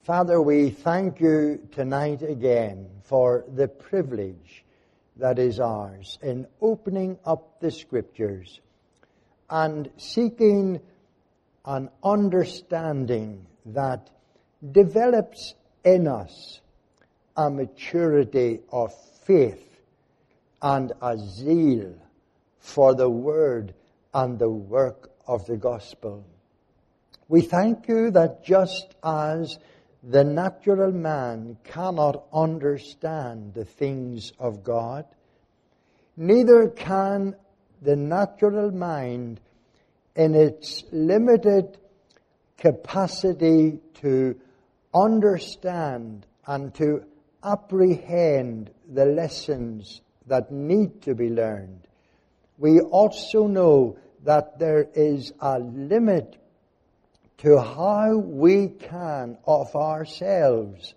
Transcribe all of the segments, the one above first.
Father, we thank you tonight again for the privilege that is ours in opening up the Scriptures and seeking an understanding that develops in us a maturity of faith and a zeal for the Word and the work of the gospel. We thank you that just as the natural man cannot understand the things of God, neither can the natural mind in its limited capacity to understand and to apprehend the lessons that need to be learned. We also know that there is a limit to how we can of ourselves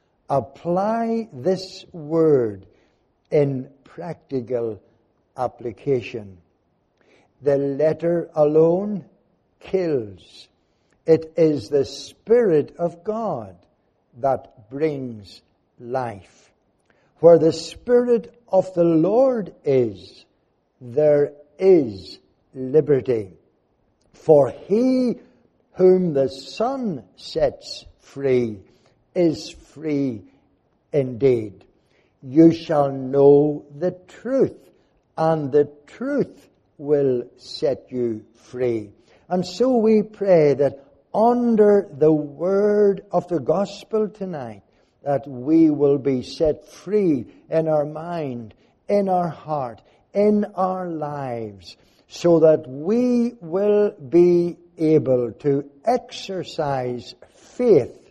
apply this word in practical application. The letter alone kills. It is the Spirit of God that brings life. Where the Spirit of the Lord is, there is liberty. For he whom the Son sets free is free indeed. You shall know the truth, and the truth will set you free. And so we pray that under the word of the gospel tonight, that we will be set free in our mind, in our heart, in our lives, so that we will be able to exercise faith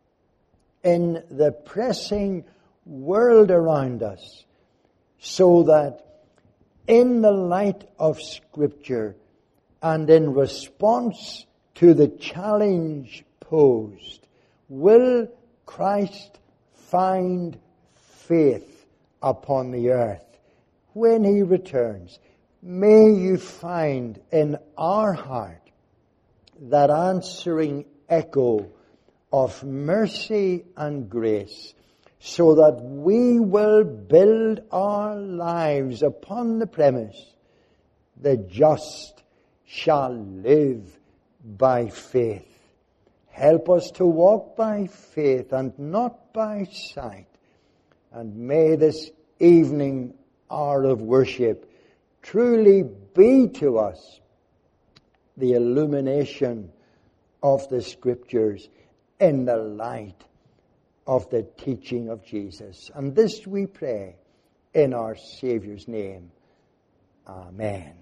in the pressing world around us, so that in the light of Scripture and in response to the challenge posed, will Christ find faith upon the earth when he returns? May you find in our heart that answering echo of mercy and grace, so that we will build our lives upon the premise, the just shall live by faith. Help us to walk by faith and not by sight. And may this evening hour of worship truly be to us the illumination of the Scriptures in the light of the teaching of Jesus. And this we pray in our Saviour's name. Amen.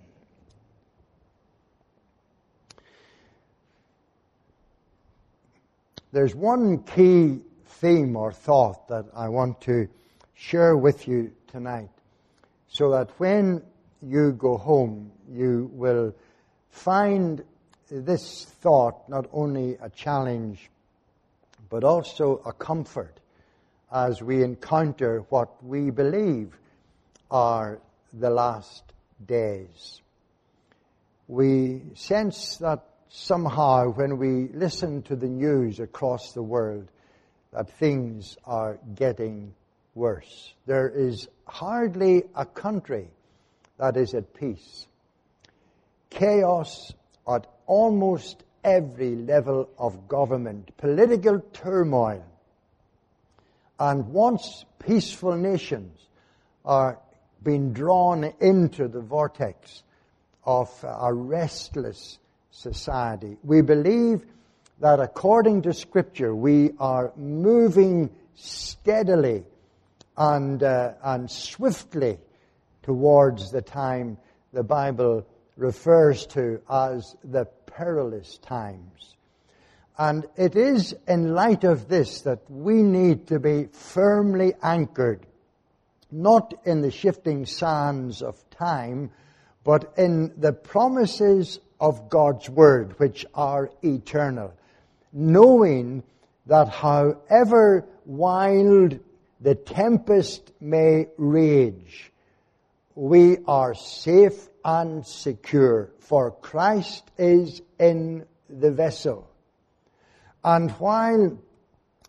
There's one key theme or thought that I want to share with you tonight, so that when you go home, you will find this thought not only a challenge, but also a comfort as we encounter what we believe are the last days. We sense that somehow when we listen to the news across the world, that things are getting worse. There is hardly a country that is at peace. Chaos at almost every level of government, political turmoil, and once peaceful nations are being drawn into the vortex of a restless society. We believe that according to Scripture, we are moving steadily and swiftly towards the time the Bible refers to as the perilous times. And it is in light of this that we need to be firmly anchored, not in the shifting sands of time, but in the promises of God's Word, which are eternal, knowing that however wild the tempest may rage, we are safe and secure, for Christ is in the vessel. And while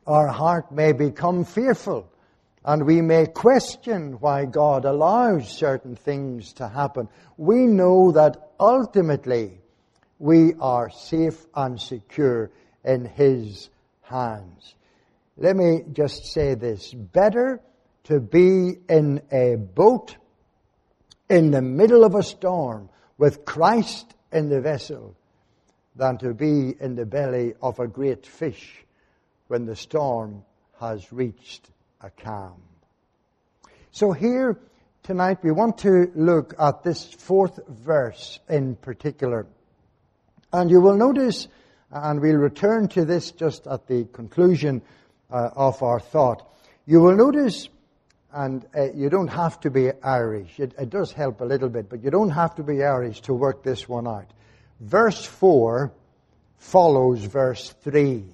our heart may become fearful, and we may question why God allows certain things to happen. We know that ultimately we are safe and secure in His hands. Let me just say this. Better to be in a boat in the middle of a storm with Christ in the vessel than to be in the belly of a great fish when the storm has reached a calm. So here tonight we want to look at this 4th verse in particular. And you will notice, and we'll return to this just at the conclusion of our thought, you will notice, and you don't have to be Irish. It does help a little bit, but you don't have to be Irish to work this one out. Verse 4 follows verse 3.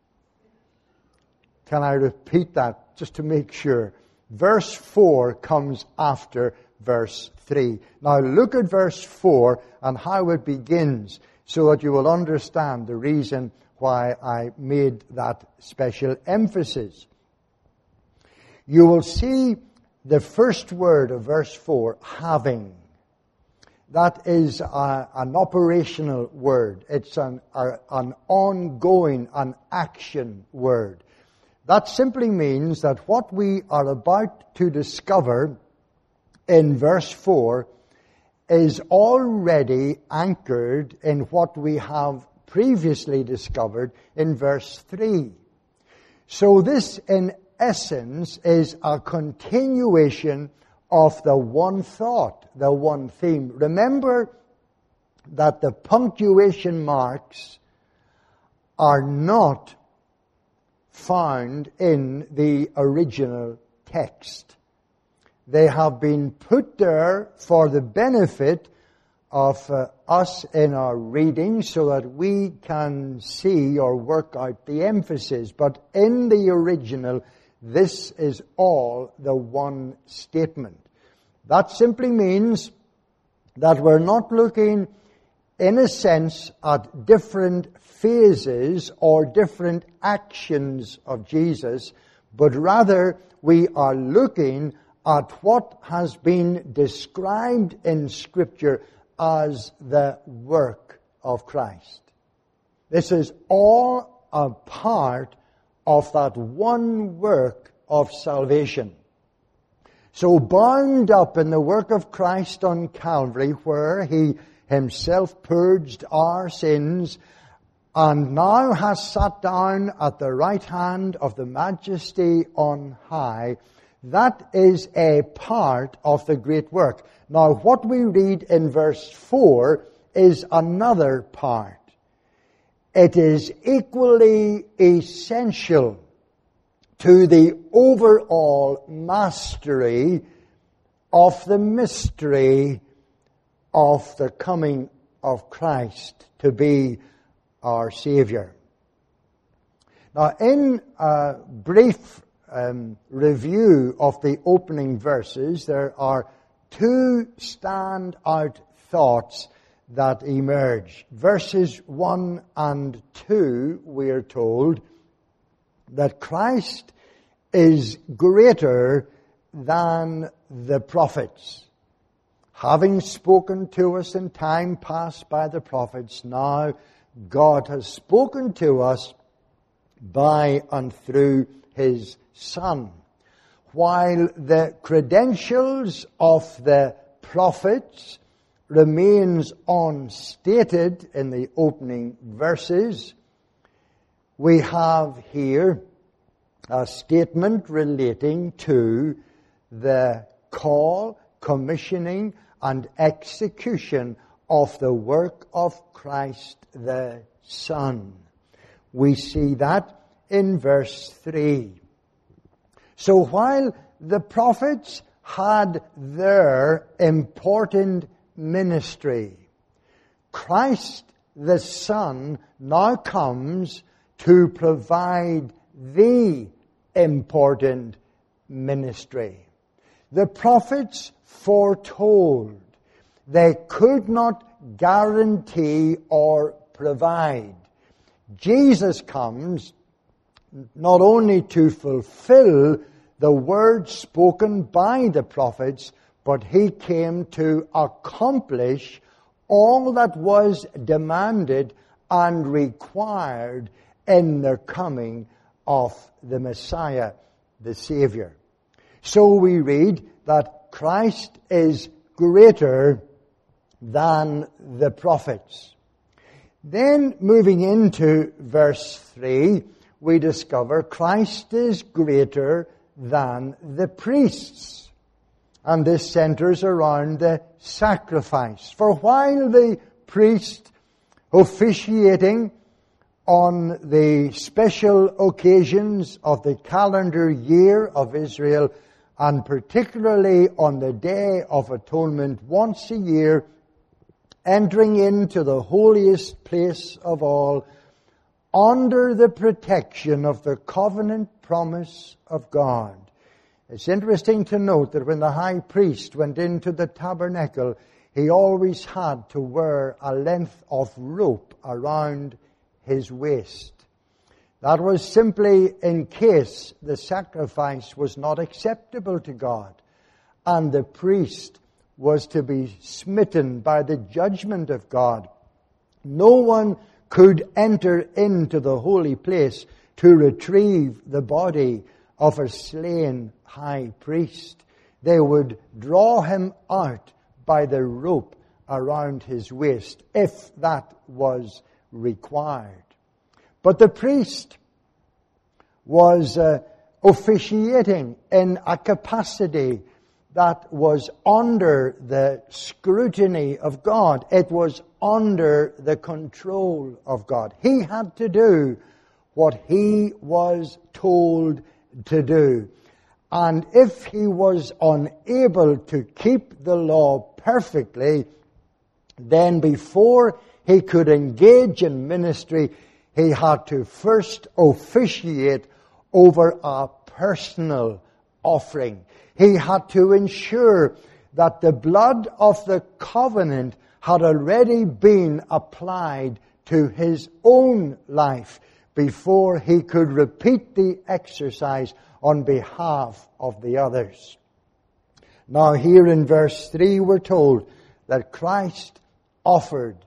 Can I repeat that just to make sure? Verse 4 comes after verse 3. Now look at verse 4 and how it begins so that you will understand the reason why I made that special emphasis. You will see the first word of verse 4, having. That is an operational word. It's an ongoing, an action word. That simply means that what we are about to discover in verse 4 is already anchored in what we have previously discovered in verse 3. So this, in essence, is a continuation of the one thought, the one theme. Remember that the punctuation marks are not found in the original text. They have been put there for the benefit of us in our reading so that we can see or work out the emphasis. But in the original, this is all the one statement. That simply means that we're not looking, in a sense, at different phases or different actions of Jesus, but rather we are looking at what has been described in Scripture as the work of Christ. This is all a part of that one work of salvation. So bound up in the work of Christ on Calvary, where He Himself purged our sins and now has sat down at the right hand of the Majesty on high, that is a part of the great work. Now, what we read in verse 4 is another part. It is equally essential to the overall mastery of the mystery of the coming of Christ to be our Savior. Now, in a brief review of the opening verses, there are two standout thoughts that emerge. Verses 1 and 2, we are told that Christ is greater than the prophets. Having spoken to us in time past by the prophets, now God has spoken to us by and through His Son. While the credentials of the prophets remains unstated in the opening verses, we have here a statement relating to the call, commissioning, and execution of the work of Christ the Son. We see that in verse 3. So while the prophets had their important ministry, Christ the Son now comes to provide the important ministry. The prophets foretold. They could not guarantee or provide. Jesus comes not only to fulfill the word spoken by the prophets, but he came to accomplish all that was demanded and required in the coming of the Messiah, the Savior. So we read that Christ is greater than the prophets. Then moving into verse 3, we discover Christ is greater than the priests. And this centers around the sacrifice. For while the priest officiating on the special occasions of the calendar year of Israel, and particularly on the Day of Atonement once a year, entering into the holiest place of all, under the protection of the covenant promise of God. It's interesting to note that when the high priest went into the tabernacle, he always had to wear a length of rope around his waist. That was simply in case the sacrifice was not acceptable to God, and the priest was to be smitten by the judgment of God. No one could enter into the holy place to retrieve the body of a slain high priest. They would draw him out by the rope around his waist, if that was required. But the priest was officiating in a capacity that was under the scrutiny of God. It was under the control of God. He had to do what he was told to do. And if he was unable to keep the law perfectly, then before he could engage in ministry, he had to first officiate over a personal offering. He had to ensure that the blood of the covenant had already been applied to his own life before he could repeat the exercise on behalf of the others. Now here in verse 3 we're told that Christ offered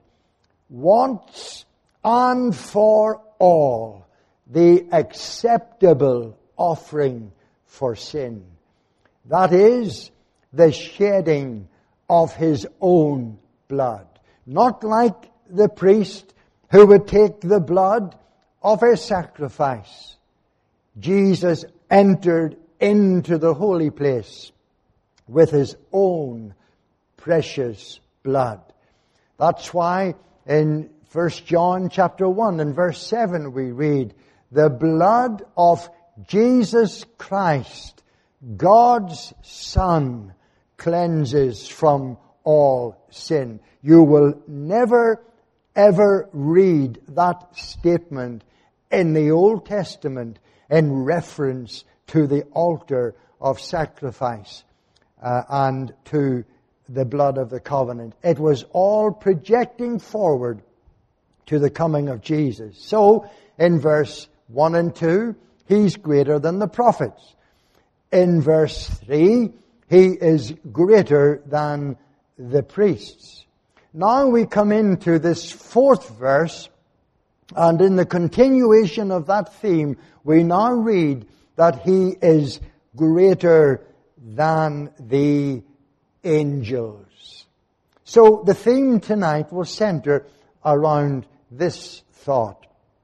once and for all the acceptable offering for sin. That is, the shedding of his own blood. Not like the priest who would take the blood of a sacrifice. Jesus entered into the holy place with his own precious blood. That's why in 1 John chapter 1 and verse 7 we read, "The blood of Jesus Christ, God's Son, cleanses from all sin." You will never ever read that statement in the Old Testament in reference to the altar of sacrifice and to the blood of the covenant. It was all projecting forward to the coming of Jesus. So, in verse 1 and 2, he's greater than the prophets. In verse 3, he is greater than the priests. Now we come into this fourth verse, and in the continuation of that theme, we now read that he is greater than the angels. So the theme tonight will center around this thought.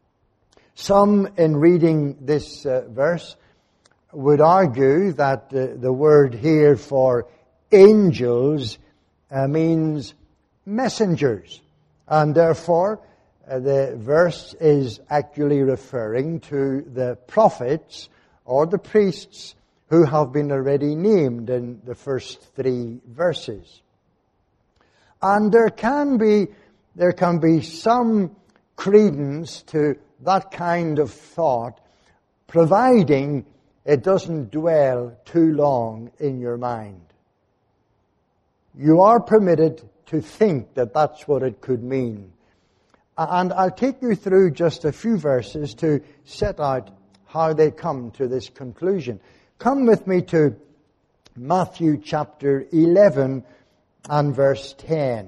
Some, in reading this verse, would argue that the word here for angels means messengers, and therefore the verse is actually referring to the prophets or the priests who have been already named in the first 3 verses. And there can be some credence to that kind of thought, providing it doesn't dwell too long in your mind. You are permitted to think that that's what it could mean. And I'll take you through just a few verses to set out how they come to this conclusion. Come with me to Matthew chapter 11 and verse 10.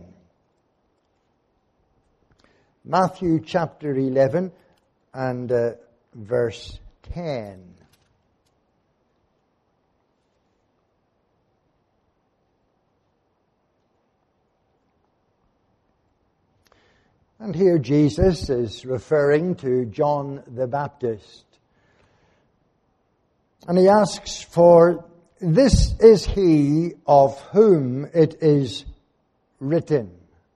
Matthew chapter 11 and verse 10. And here Jesus is referring to John the Baptist. And he asks, "For this is he of whom it is written,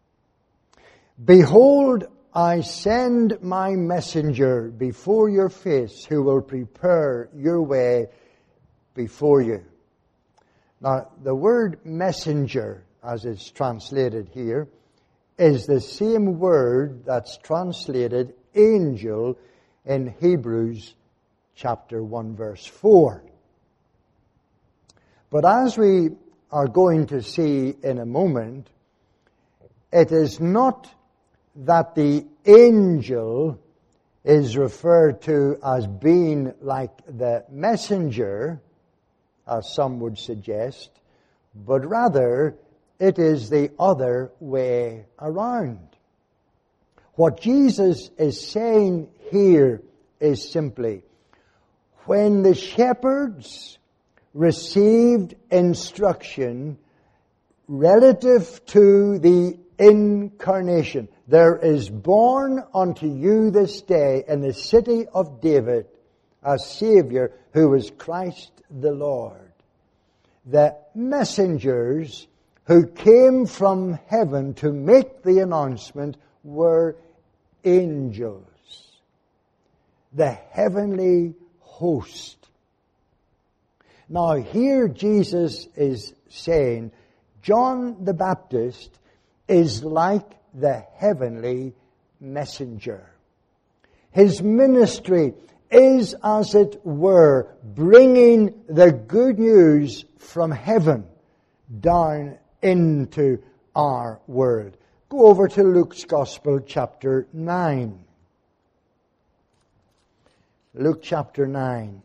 Behold, I send my messenger before your face, who will prepare your way before you." Now, the word messenger, as it's translated here, is the same word that's translated angel in Hebrews chapter 1 verse 4. But as we are going to see in a moment, it is not that the angel is referred to as being like the messenger, as some would suggest, but rather it is the other way around. What Jesus is saying here is simply, when the shepherds received instruction relative to the incarnation, there is born unto you this day in the city of David a Savior who is Christ the Lord. The messengers who came from heaven to make the announcement were angels, the heavenly host. Now here Jesus is saying John the Baptist is like the heavenly messenger. His ministry is, as it were, bringing the good news from heaven down into our world. Go over to Luke's Gospel, chapter 9. Luke chapter 9.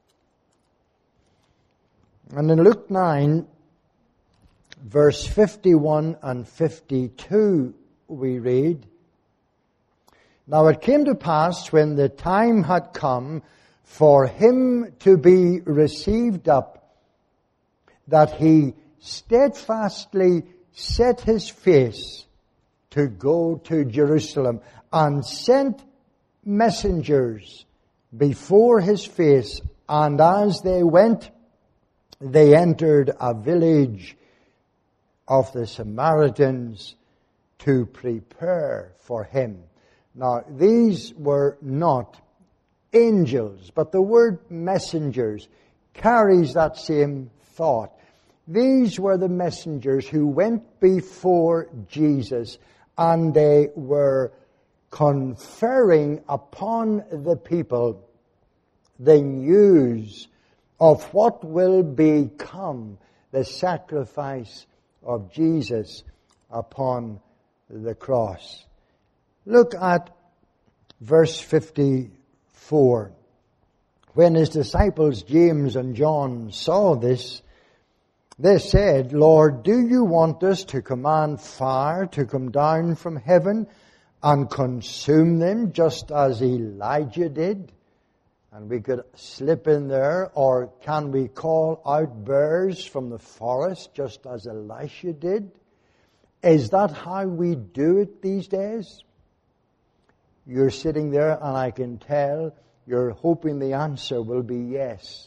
And in Luke 9, verse 51 and 52, we read, "Now it came to pass, when the time had come for him to be received up, that he steadfastly set his face to go to Jerusalem, and sent messengers before his face, and as they went, they entered a village of the Samaritans to prepare for him." Now, these were not angels, but the word messengers carries that same thought. These were the messengers who went before Jesus, and they were conferring upon the people the news of what will become the sacrifice of Jesus upon the cross. Look at verse 54. When his disciples James and John saw this, they said, "Lord, do you want us to command fire to come down from heaven and consume them, just as Elijah did?" And we could slip in there, or can we call out bears from the forest, just as Elisha did? Is that how we do it these days? You're sitting there, and I can tell you're hoping the answer will be yes.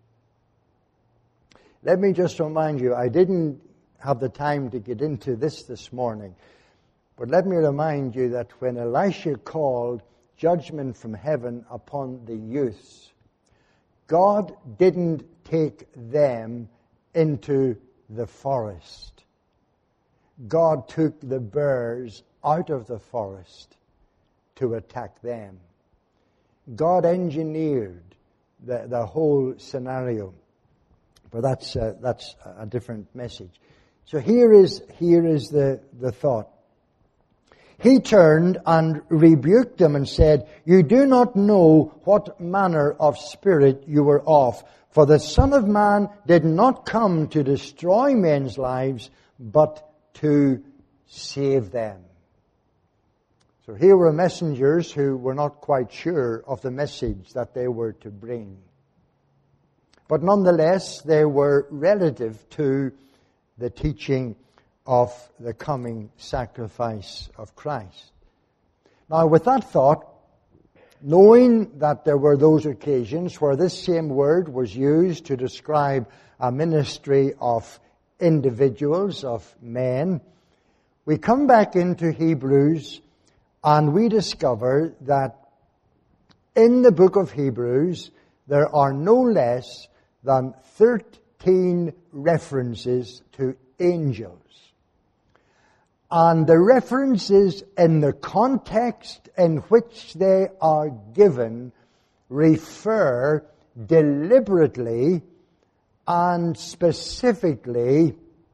Let me just remind you, I didn't have the time to get into this morning, but let me remind you that when Elisha called judgment from heaven upon the youths, God didn't take them into the forest. God took the bears out of the forest to attack them. God engineered the whole scenario. But that's a different message. So here is the thought. He turned and rebuked them and said, "You do not know what manner of spirit you were of. For the Son of Man did not come to destroy men's lives, but to save them." So here were messengers who were not quite sure of the message that they were to bring. But nonetheless, they were relative to the teaching of the coming sacrifice of Christ. Now, with that thought, knowing that there were those occasions where this same word was used to describe a ministry of individuals, of men, we come back into Hebrews and we discover that in the book of Hebrews there are no less than 13 references to angels. And the references in the context in which they are given refer deliberately and specifically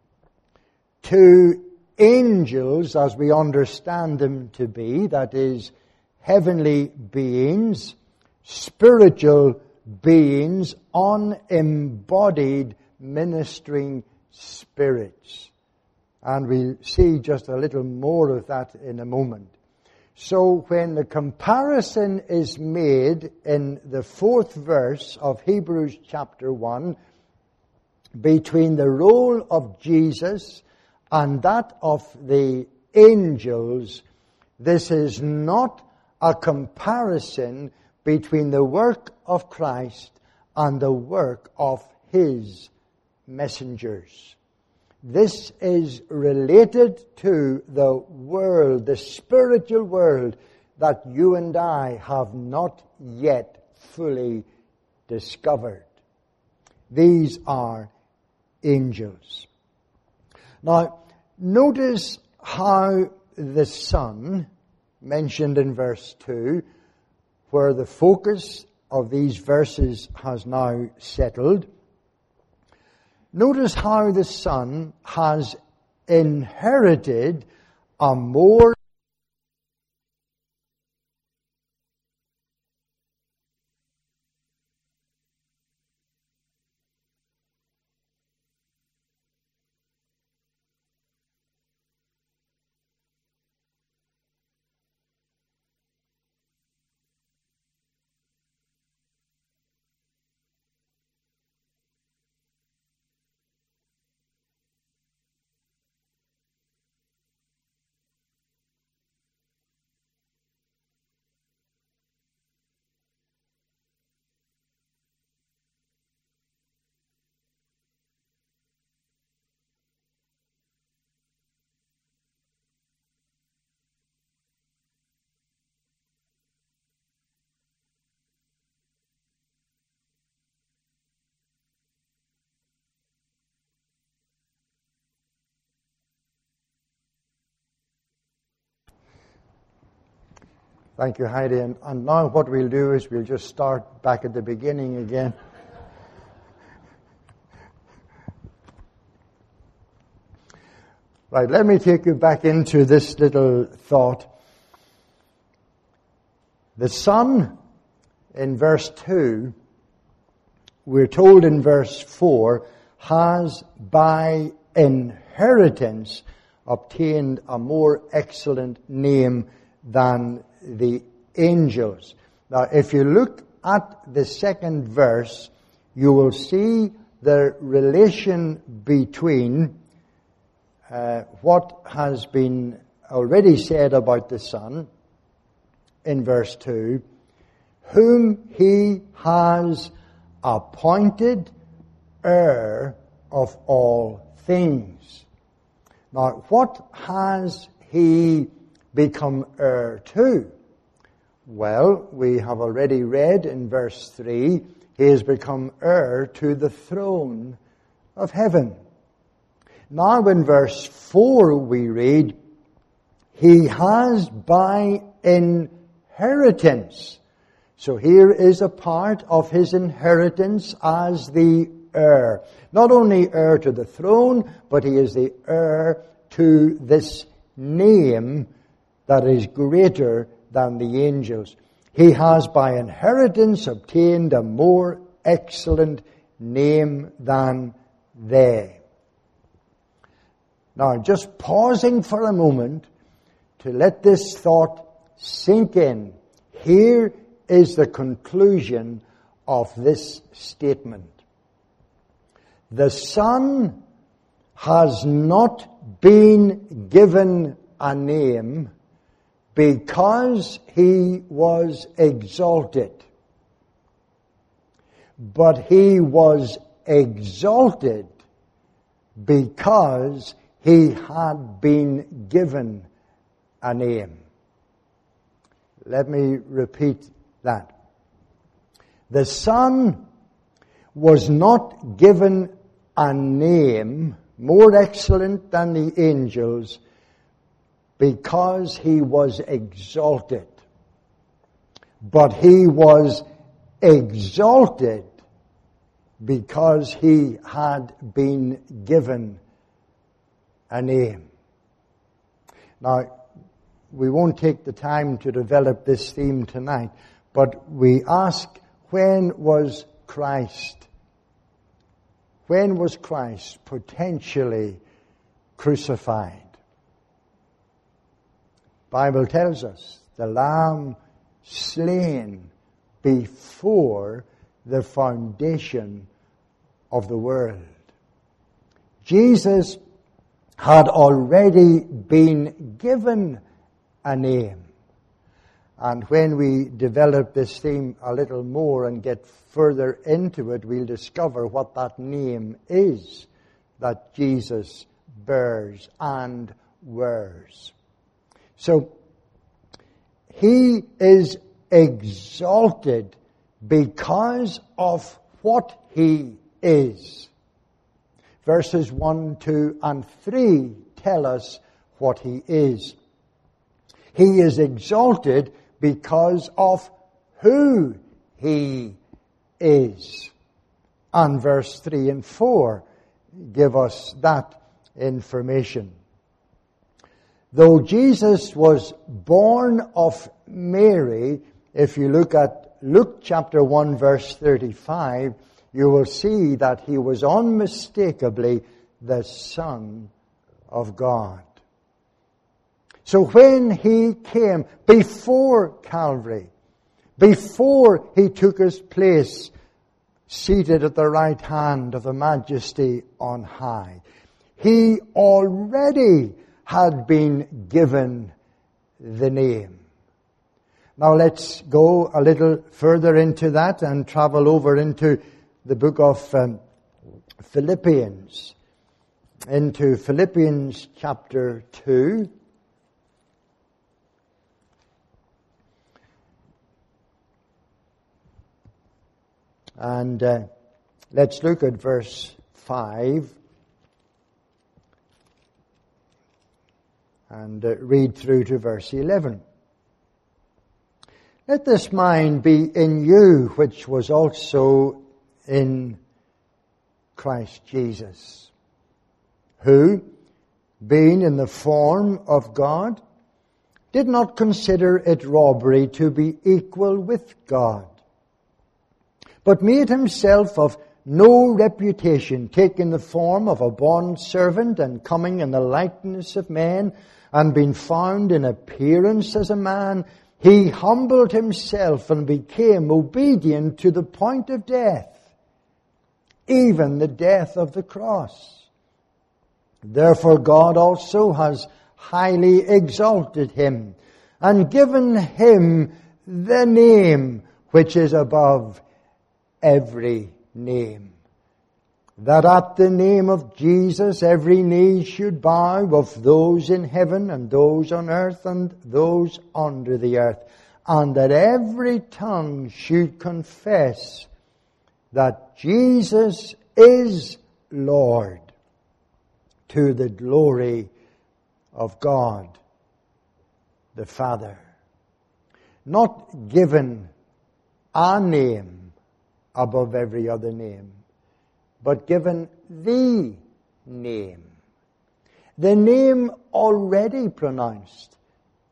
to angels as we understand them to be, that is, heavenly beings, spiritual beings, unembodied ministering spirits. And we'll see just a little more of that in a moment. So when the comparison is made in the 4th verse of Hebrews chapter 1 between the role of Jesus and that of the angels, this is not a comparison between the work of Christ and the work of His messengers. This is related to the world, the spiritual world that you and I have not yet fully discovered. These are angels. Now, notice how the Son, mentioned in verse 2, where the focus of these verses has now settled, notice how the Son has inherited a more Thank you, Heidi. And now what we'll do is we'll just start back at the beginning again. Right, let me take you back into this little thought. The Son, in verse 2, we're told in verse 4, has by inheritance obtained a more excellent name than the angels. Now, if you look at the 2nd verse, you will see the relation between what has been already said about the Son in verse 2, whom He has appointed heir of all things. Now, what has He become heir to? Well, we have already read in verse 3, He has become heir to the throne of heaven. Now in verse 4 we read, He has by inheritance. So here is a part of His inheritance as the heir. Not only heir to the throne, but He is the heir to this name that is greater than the angels. He has by inheritance obtained a more excellent name than they. Now, just pausing for a moment to let this thought sink in. Here is the conclusion of this statement. The Son has not been given a name because he was exalted, but he was exalted because he had been given a name. Let me repeat that. The Son was not given a name more excellent than the angels because he was exalted, but he was exalted because he had been given a name. Now, we won't take the time to develop this theme tonight, but we ask, when was Christ potentially crucified? Bible tells us the Lamb slain before the foundation of the world. Jesus had already been given a name. And when we develop this theme a little more and get further into it, we'll discover what that name is that Jesus bears and wears. So, he is exalted because of what he is. Verses 1, 2, and 3 tell us what he is. He is exalted because of who he is. And verse 3 and 4 give us that information. Though Jesus was born of Mary, if you look at Luke chapter 1 verse 35, you will see that he was unmistakably the Son of God. So when he came before Calvary, before he took his place seated at the right hand of the Majesty on high, he already had been given the name. Now let's go a little further into that and travel over into the book of Philippians. Into Philippians chapter 2. And let's look at verse 5 and read through to verse 11. Let this mind be in you, which was also in Christ Jesus, who, being in the form of God, did not consider it robbery to be equal with God, but made himself of no reputation, taking the form of a bondservant and coming in the likeness of men, and being found in appearance as a man, he humbled himself and became obedient to the point of death, even the death of the cross. Therefore God also has highly exalted him and given him the name which is above every name, that at the name of Jesus every knee should bow, of those in heaven and those on earth and those under the earth, and that every tongue should confess that Jesus is Lord, to the glory of God the Father. Not given a name above every other name, but given the name. The name already pronounced,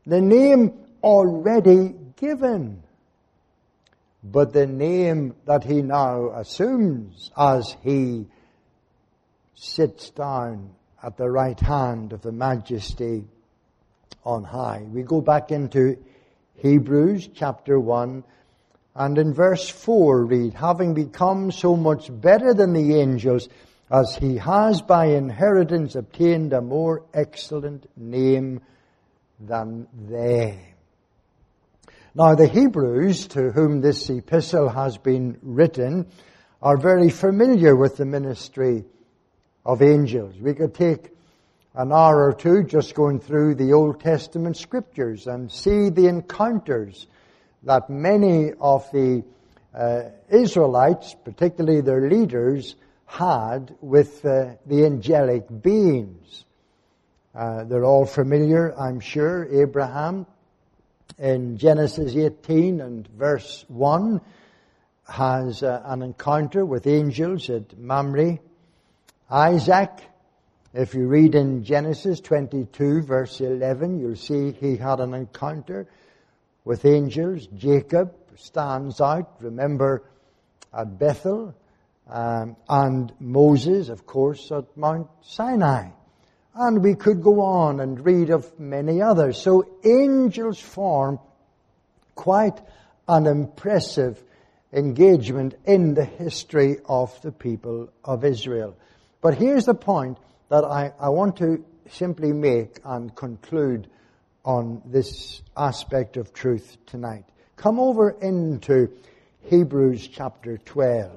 The name already given. But the name that he now assumes as he sits down at the right hand of the Majesty on high. We go back into Hebrews chapter 1, and in verse 4 read, having become so much better than the angels, as he has by inheritance obtained a more excellent name than they. Now the Hebrews, to whom this epistle has been written, are very familiar with the ministry of angels. We could take an hour or two just going through the Old Testament scriptures and see the encounters that many of the Israelites, particularly their leaders, had with the angelic beings. They're all familiar, I'm sure. Abraham, in Genesis 18 and verse 1, has an encounter with angels at Mamre. Isaac, if you read in Genesis 22 verse 11, you'll see he had an encounter with angels. Jacob stands out, remember, at Bethel, and Moses, of course, at Mount Sinai. And we could go on and read of many others. So angels form quite an impressive engagement in the history of the people of Israel. But here's the point that I want to simply make and conclude on this aspect of truth tonight. Come over into Hebrews chapter 12.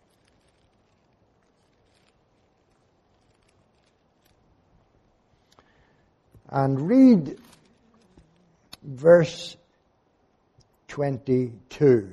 And read verse 22.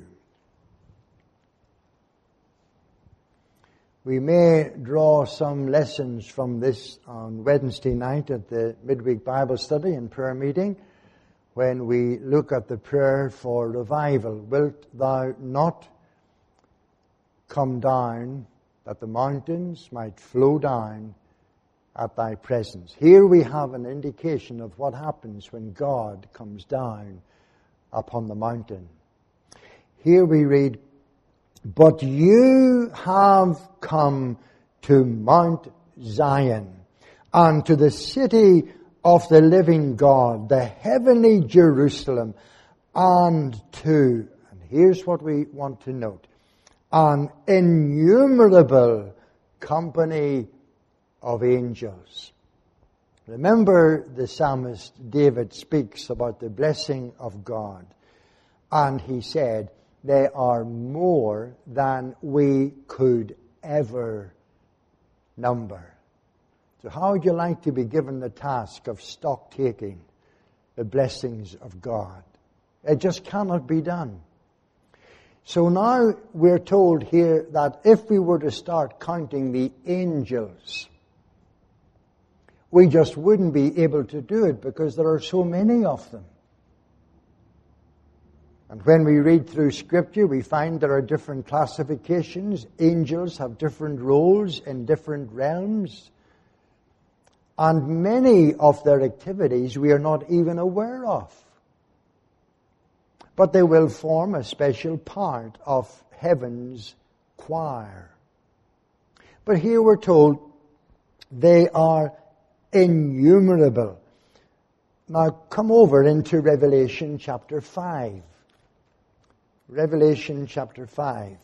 We may draw some lessons from this on Wednesday night at the midweek Bible study and prayer meeting when we look at the prayer for revival. Wilt thou not come down that the mountains might flow down at thy presence? Here we have an indication of what happens when God comes down upon the mountain. Here we read, but you have come to Mount Zion and to the city of the living God, the heavenly Jerusalem, and here's what we want to note, an innumerable company of angels. Remember, the psalmist David speaks about the blessing of God, and he said, they are more than we could ever number. So how would you like to be given the task of stock taking the blessings of God? It just cannot be done. So now we're told here that if we were to start counting the angels, we just wouldn't be able to do it because there are so many of them. And when we read through Scripture, we find there are different classifications. Angels have different roles in different realms. And many of their activities we are not even aware of. But they will form a special part of heaven's choir. But here we're told they are innumerable. Now come over into Revelation chapter 5. Revelation chapter 5.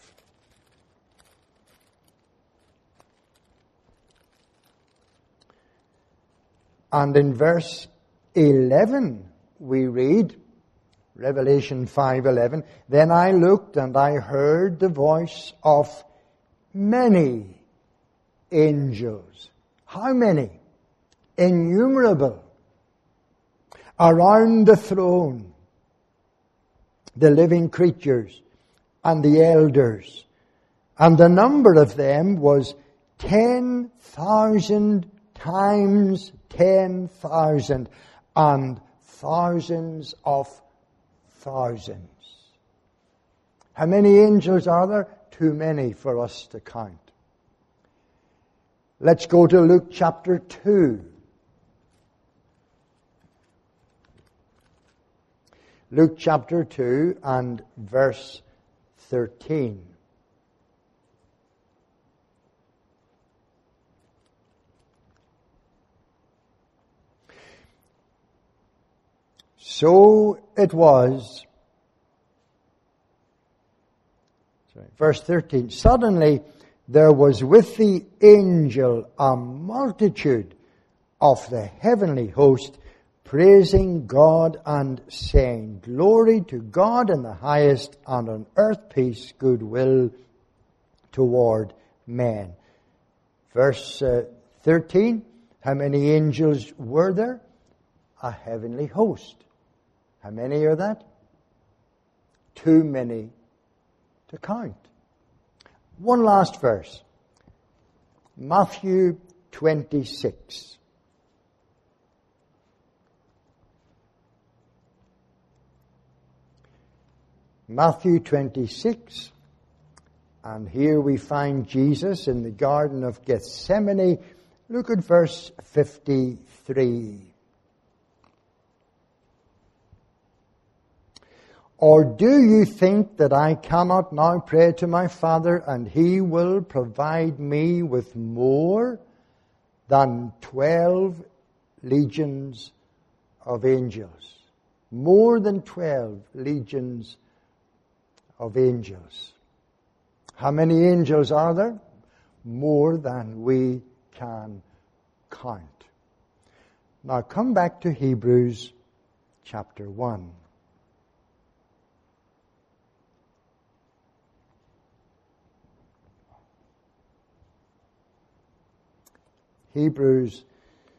And in verse 11 we read, Revelation 5:11, then I looked and I heard the voice of many angels. How many? Innumerable. Around the throne, the living creatures and the elders. And the number of them was 10,000 times 10,000 and thousands of thousands. How many angels are there? Too many for us to count. Let's go to Luke chapter 2. Luke chapter 2 and verse 13. So it was, verse 13, suddenly there was with the angel a multitude of the heavenly host, praising God and saying, Glory to God in the highest, and on earth peace, goodwill toward men. Verse 13, how many angels were there? A heavenly host. How many are that? Too many to count. One last verse. Matthew 26. Matthew 26. And here we find Jesus in the Garden of Gethsemane. Look at verse 53. Or do you think that I cannot now pray to my Father, and He will provide me with more than 12 legions of angels? More than 12 legions of angels. How many angels are there? More than we can count. Now come back to Hebrews chapter 1. Hebrews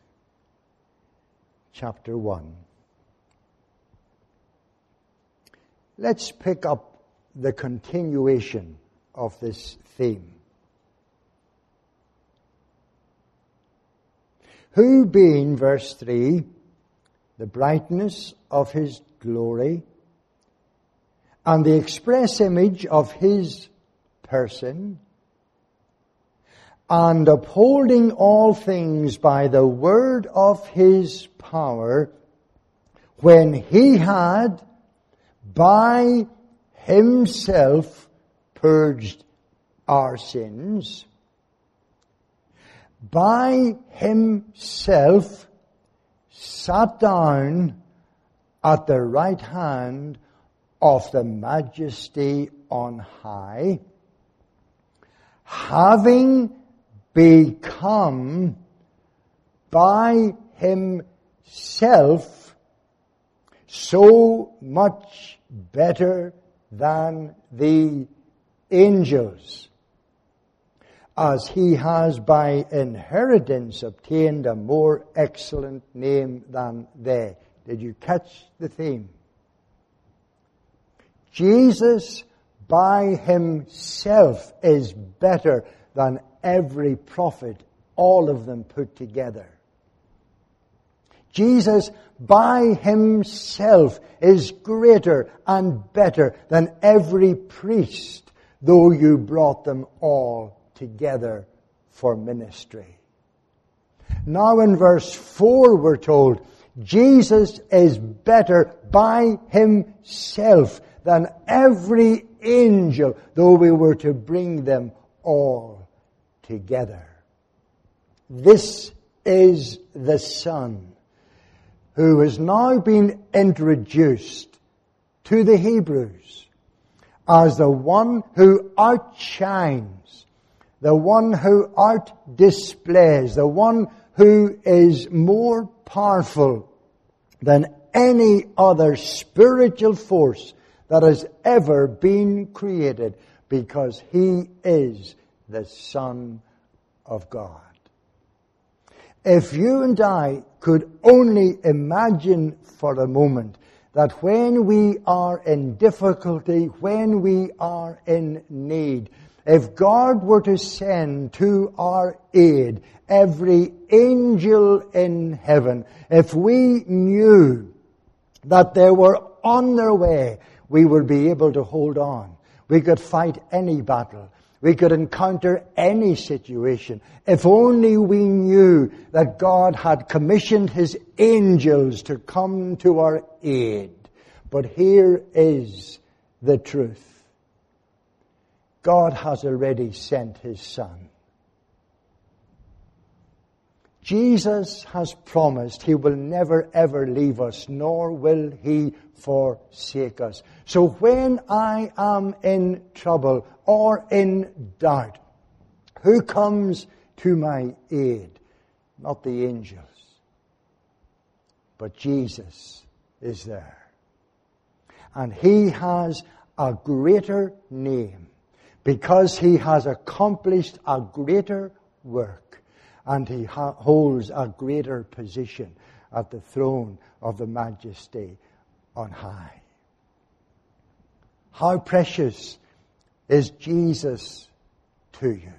chapter 1. Let's pick up the continuation of this theme. Who being, verse 3, the brightness of His glory and the express image of His person, and upholding all things by the word of His power, when He had by Himself purged our sins, by Himself sat down at the right hand of the Majesty on high, having become by Himself so much better than the angels, as He has by inheritance obtained a more excellent name than they. Did you catch the theme? Jesus by Himself is better than every prophet, all of them put together. Jesus by Himself is greater and better than every priest, though you brought them all together for ministry. Now in verse 4 we're told, Jesus is better by Himself than every angel, though we were to bring them all together. This is the Son who has now been introduced to the Hebrews as the one who outshines, the one who outdisplays, the one who is more powerful than any other spiritual force that has ever been created, because He is the Son of God. If you and I could only imagine for a moment that when we are in difficulty, when we are in need, if God were to send to our aid every angel in heaven, if we knew that they were on their way, we would be able to hold on. We could fight any battle. We could encounter any situation. If only we knew that God had commissioned His angels to come to our aid. But here is the truth. God has already sent His Son. Jesus has promised He will never ever leave us, nor will He forsake us. So when I am in trouble or in doubt, who comes to my aid? Not the angels, but Jesus is there. And He has a greater name because He has accomplished a greater work, and He holds a greater position at the throne of the Majesty on high. How precious is Jesus to you?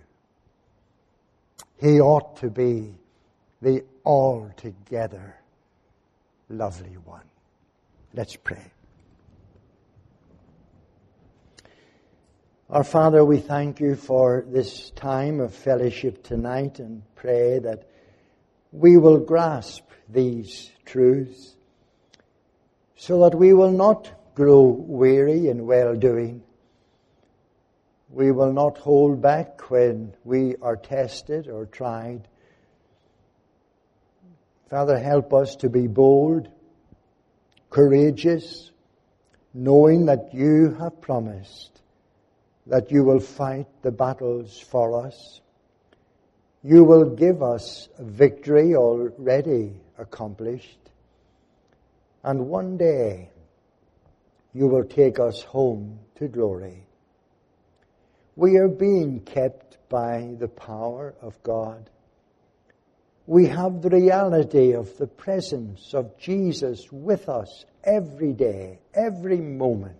He ought to be the altogether lovely one. Let's pray. Our Father, we thank You for this time of fellowship tonight and pray that we will grasp these truths so that we will not grow weary in well-doing. We will not hold back when we are tested or tried. Father, help us to be bold, courageous, knowing that You have promised that You will fight the battles for us. You will give us a victory already accomplished. And one day, You will take us home to glory. We are being kept by the power of God. We have the reality of the presence of Jesus with us every day, every moment.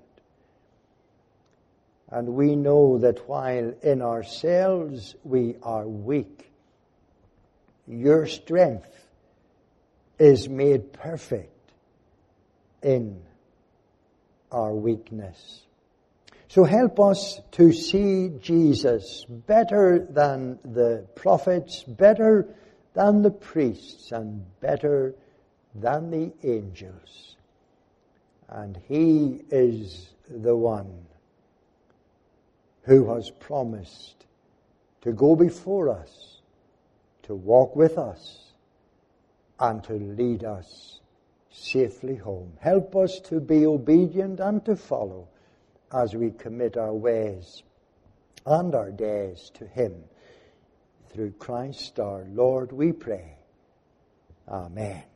And we know that while in ourselves we are weak, Your strength is made perfect in our weakness. So help us to see Jesus better than the prophets, better than the priests, and better than the angels. And He is the one who has promised to go before us, to walk with us, and to lead us safely home. Help us to be obedient and to follow as we commit our ways and our days to Him. Through Christ our Lord we pray. Amen.